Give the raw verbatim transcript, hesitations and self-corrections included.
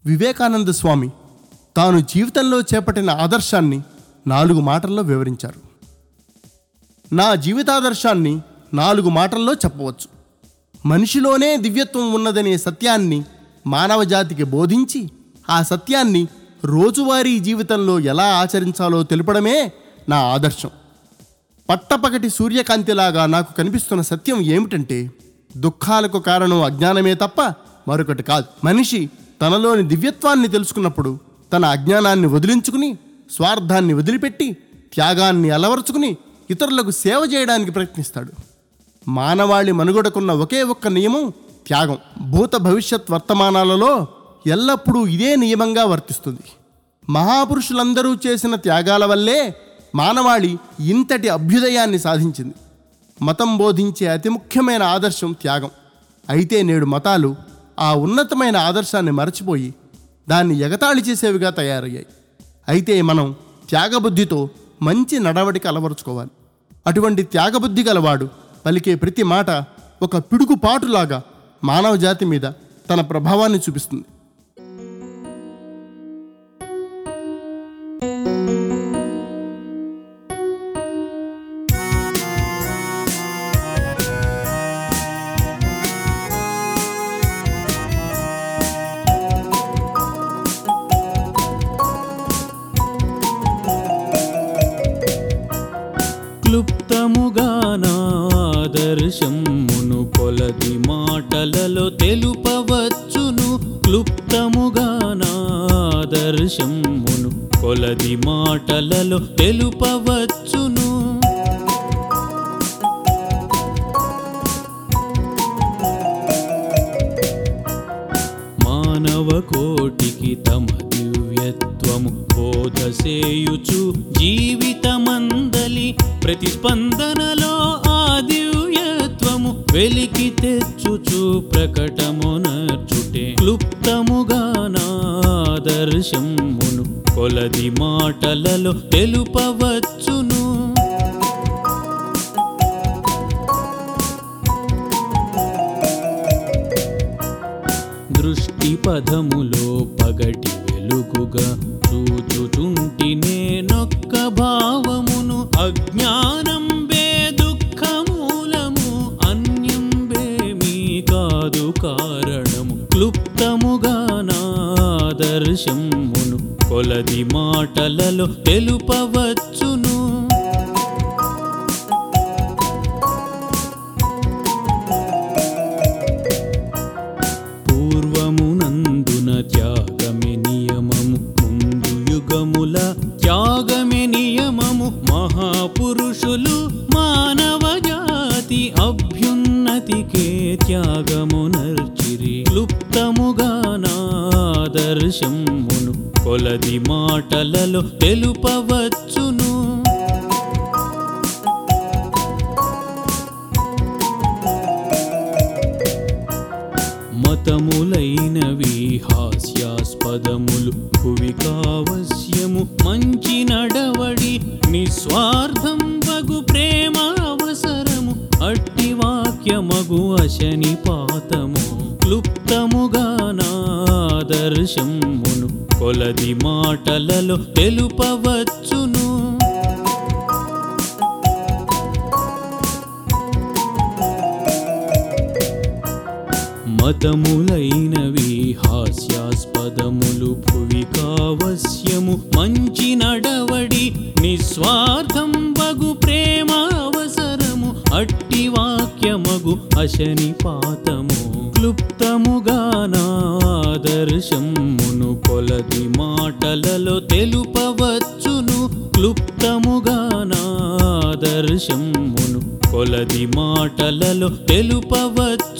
వివేకానంద స్వామి తాను జీవితంలో చేపట్టిన ఆదర్శాన్ని నాలుగు మాటల్లో వివరించారు. నా జీవితాదర్శాన్ని నాలుగు మాటల్లో చెప్పవచ్చు. మనిషిలోనే దివ్యత్వం ఉన్నదనే సత్యాన్ని మానవజాతికి బోధించి ఆ సత్యాన్ని రోజువారీ జీవితంలో ఎలా ఆచరించాలో తెలుపడమే నా ఆదర్శం. పట్టపగటి సూర్యకాంతిలాగా నాకు కనిపిస్తున్న సత్యం ఏమిటంటే, దుఃఖాలకు కారణం అజ్ఞానమే తప్ప మరొకటి కాదు. మనిషి తనలోని దివ్యత్వాన్ని తెలుసుకున్నప్పుడు తన అజ్ఞానాన్ని వదిలించుకుని, స్వార్థాన్ని వదిలిపెట్టి, త్యాగాన్ని అలవరుచుకుని ఇతరులకు సేవ చేయడానికి ప్రయత్నిస్తాడు. మానవాళి మనుగడకున్న ఒకే ఒక్క నియమం త్యాగం. భూత భవిష్యత్ వర్తమానాలలో ఎల్లప్పుడూ ఇదే నియమంగా వర్తిస్తుంది. మహాపురుషులందరూ చేసిన త్యాగాల వల్లే మానవాళి ఇంతటి అభ్యుదయాన్ని సాధించింది. మతం బోధించే అతి ముఖ్యమైన ఆదర్శం త్యాగం. అయితే నేడు మతాలు ఆ ఉన్నతమైన ఆదర్శాన్ని మరచిపోయి దాన్ని ఎగతాళి చేసేవిగా తయారయ్యాయి. అయితే మనం త్యాగబుద్ధితో మంచి నడవడిక అలవరుచుకోవాలి. అటువంటి త్యాగబుద్ధి గలవాడు పలికే ప్రతి మాట ఒక పిడుగుపాటులాగా మానవ జాతి మీద తన ప్రభావాన్ని చూపిస్తుంది. క్లుప్తముగా నాదర్శమును కొలది మాటలలో తెలుపవచ్చును. క్లుప్తముగా నాదర్శమును కొలది మాటలలో తెలుపవచ్చును. మానవ కోటికి తమ దివ్యత్వము బోధసేయుచు జీవితమందలి ప్రతిస్పందనలో ఆ దివ్యత్వము వెలికి తెచ్చుచు ప్రకటమునర్చుటే క్లుప్తముగా నాదర్శమును కొలది మాటలలో తెలుపవచ్చును. దృష్టి పదములో పగటి వెలుగుగా చూచుచుంటి నేనొక్క భావమును. అజ్ఞానం బే దుఃఖమూలము, అన్యం బే మీ కాదు కారణము. క్లుప్తముగా నాదర్శమును కొలది మాటలలో తెలుపవచ్చును. పూర్వమునందున త్యాగమే నియమము, ముందు యుగముల త్యాగమే నియమము. మహాపురుషులు మానవ జాతి అభ్యున్నతికే త్యాగమునర్చిరి. క్లుప్తముగా నాదర్శమును కొలది మాటలలో తెలుపవచ్చును. మతములైనవి హాస్యాస్పదములు, భువి కావశ్యము మంచి నడవడి. నిస్వార్థం వగు ప్రేమ అవసరము, అట్టి వాక్యమగు అశని పాతము. క్లుప్తముగా నాదర్శమును కొలది మాటలలో తెలుపవచ్చును. మతములైనవి హాస్యాస్పదములు, భువి కావశ్యము మంచి నడవడి. నిస్వార్థం వగు ప్రేమ అవసరము, అట్టి వాక్యమగు అశని పాతము. క్లుప్తముగా నాదర్శమును కొలది మాటలలో తెలుపవచ్చును. క్లుప్తముగా నాదర్శమును కొలది మాటలలో తెలుపవచ్చు.